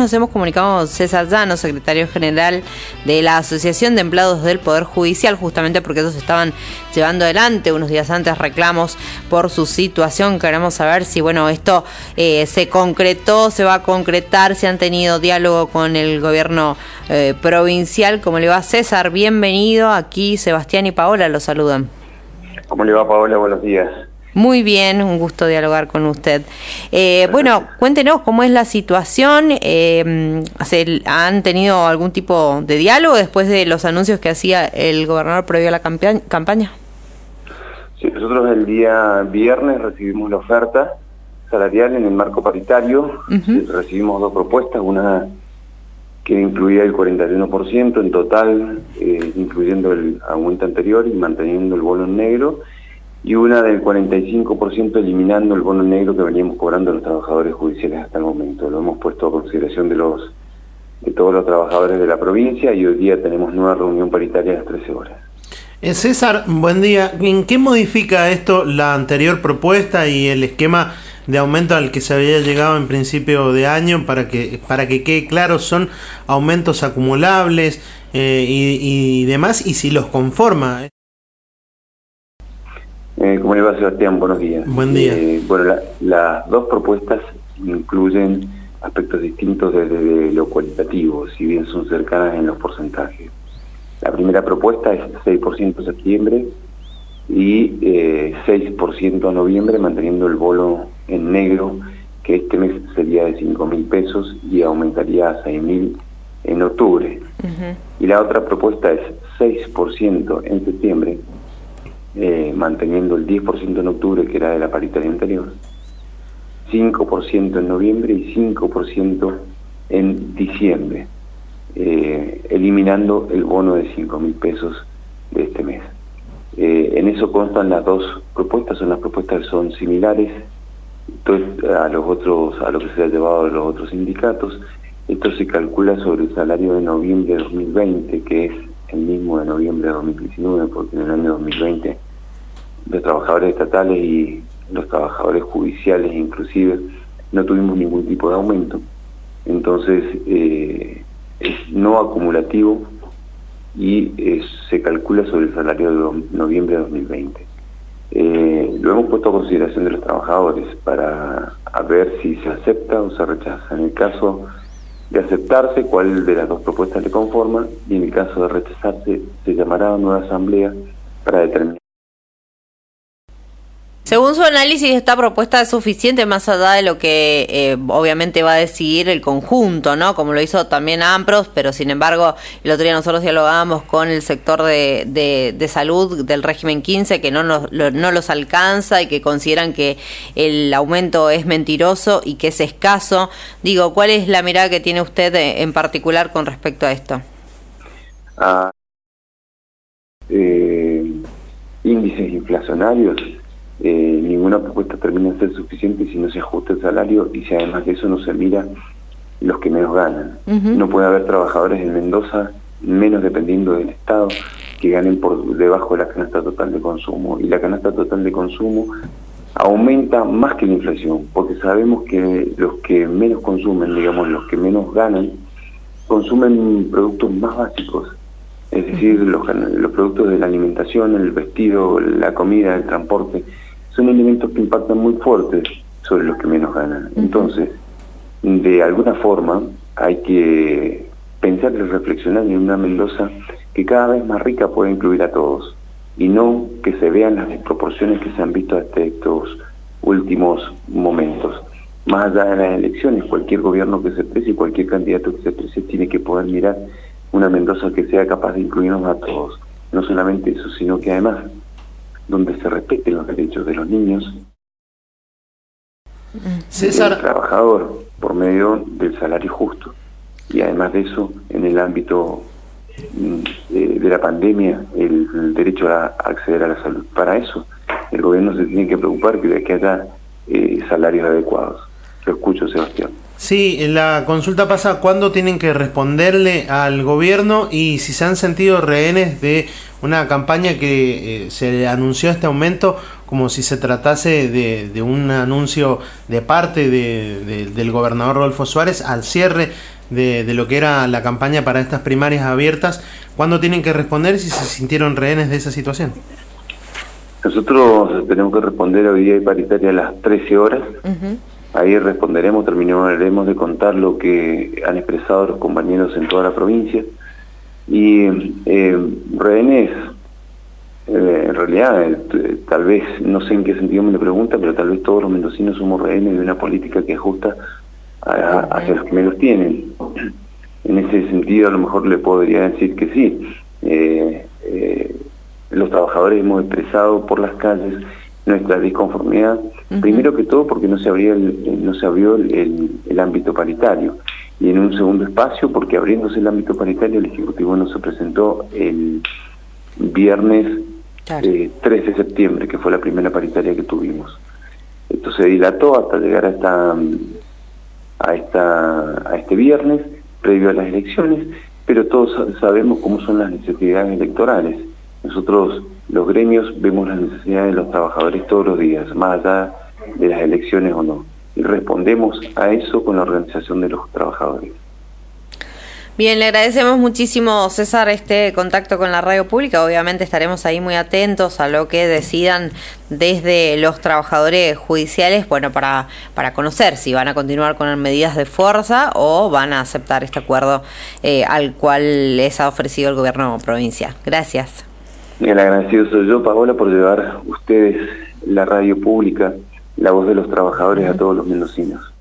nos hemos comunicado con César Llano, secretario general de la Asociación de Empleados del Poder Judicial, justamente porque ellos estaban llevando adelante unos días antes reclamos por su situación. Queremos saber si, bueno, esto se concretó, se va a concretar, si han tenido diálogo con el gobierno provincial. ¿Cómo le va, César? Bienvenido. Aquí Sebastián y Paola lo saludan. ¿Cómo le va, Paola? Buenos días. Muy bien, un gusto dialogar con usted. Bueno, cuéntenos cómo es la situación. ¿Han tenido algún tipo de diálogo después de los anuncios que hacía el gobernador previo a la campaña? Sí, nosotros el día viernes recibimos la oferta salarial en el marco paritario. Recibimos dos propuestas, una que incluía el 41% en total, incluyendo el aumento anterior y manteniendo el bono en negro, y una del 45% eliminando el bono negro que veníamos cobrando los trabajadores judiciales hasta el momento. Lo hemos puesto a consideración de todos los trabajadores de la provincia, y hoy día tenemos nueva reunión paritaria a las 13 horas. César, buen día. ¿En qué modifica esto la anterior propuesta y el esquema de aumento al que se había llegado en principio de año para que quede claro? ¿Son aumentos acumulables y demás? ¿Y si los conforma? ¿Cómo le va, Sebastián? Buenos días. Buen día. Bueno, las dos propuestas incluyen aspectos distintos desde lo cualitativo, si bien son cercanas en los porcentajes. La primera propuesta es 6% en septiembre y 6% en noviembre, manteniendo el bono en negro, que este mes sería de 5.000 pesos y aumentaría a 6.000 en octubre. Y la otra propuesta es 6% en septiembre, manteniendo el 10% en octubre, que era de la paritaria anterior, 5% en noviembre y 5% en diciembre, eliminando el bono de 5.000 pesos de este mes. En eso constan las dos propuestas, son las propuestas que son similares a lo que se ha llevado a los otros sindicatos. Esto se calcula sobre el salario de noviembre de 2020, que es el mismo de noviembre de 2019, porque en el año 2020 los trabajadores estatales y los trabajadores judiciales inclusive no tuvimos ningún tipo de aumento. Entonces es no acumulativo y se calcula sobre el salario de noviembre de 2020. Lo hemos puesto a consideración de los trabajadores para ver si se acepta o se rechaza. En el caso de aceptarse, cuál de las dos propuestas le conforma, y en el caso de rechazarse, se llamará a una nueva asamblea para determinar. Según su análisis, esta propuesta es suficiente más allá de lo que obviamente va a decidir el conjunto, ¿no? Como lo hizo también AMPROS, pero sin embargo, el otro día nosotros dialogábamos con el sector de salud del régimen 15, que no los alcanza y que consideran que el aumento es mentiroso y que es escaso. Digo, ¿cuál es la mirada que tiene usted en particular con respecto a esto? Índices inflacionarios. Ninguna propuesta termina de ser suficiente si no se ajusta el salario y si además de eso no se mira los que menos ganan. No puede haber trabajadores en Mendoza, menos dependiendo del Estado, que ganen por debajo de la canasta total de consumo. Y la canasta total de consumo aumenta más que la inflación, porque sabemos que los que menos consumen, digamos, los que menos ganan, consumen productos más básicos. Es decir, los productos de la alimentación, el vestido, la comida, el transporte, son elementos que impactan muy fuerte sobre los que menos ganan. Entonces, de alguna forma, hay que pensar y reflexionar en una Mendoza que cada vez más rica pueda incluir a todos, y no que se vean las desproporciones que se han visto hasta estos últimos momentos. Más allá de las elecciones, cualquier gobierno que se precie, cualquier candidato que se precie, tiene que poder mirar una Mendoza que sea capaz de incluirnos a todos. No solamente eso, sino que además, donde se respeten los derechos de los niños, César, del trabajador, por medio del salario justo. Y además de eso, en el ámbito de la pandemia, el derecho a acceder a la salud. Para eso, el gobierno se tiene que preocupar de que haya salarios adecuados. Lo escucho, Sebastián. Sí, la consulta pasa cuándo tienen que responderle al gobierno y si se han sentido rehenes de una campaña que se anunció este aumento como si se tratase de un anuncio de parte del gobernador Rodolfo Suárez al cierre de lo que era la campaña para estas primarias abiertas. ¿Cuándo tienen que responder si se sintieron rehenes de esa situación? Nosotros tenemos que responder hoy día paritaria a las 13 horas. Ahí responderemos, terminaremos de contar lo que han expresado los compañeros en toda la provincia. Y rehenes, en realidad, tal vez, no sé en qué sentido me lo pregunta, pero tal vez todos los mendocinos somos rehenes de una política que ajusta hacia los que menos tienen. En ese sentido, a lo mejor le podría decir que sí. Los trabajadores hemos expresado por las calles nuestra disconformidad, primero que todo porque no se abrió el ámbito paritario, y en un segundo espacio porque abriéndose el ámbito paritario el Ejecutivo no se presentó el viernes 3 de septiembre, que fue la primera paritaria que tuvimos. Esto se dilató hasta llegar a este viernes, previo a las elecciones, pero todos sabemos cómo son las necesidades electorales. Nosotros, los gremios, vemos las necesidades de los trabajadores todos los días, más allá de las elecciones o no, y respondemos a eso con la organización de los trabajadores. Bien, le agradecemos muchísimo, César, este contacto con la radio pública. Obviamente estaremos ahí muy atentos a lo que decidan desde los trabajadores judiciales, bueno, para conocer si van a continuar con medidas de fuerza o van a aceptar este acuerdo al cual les ha ofrecido el gobierno provincial. Gracias. El agradecido soy yo, Paola, por llevar ustedes la radio pública, la voz de los trabajadores a todos los mendocinos.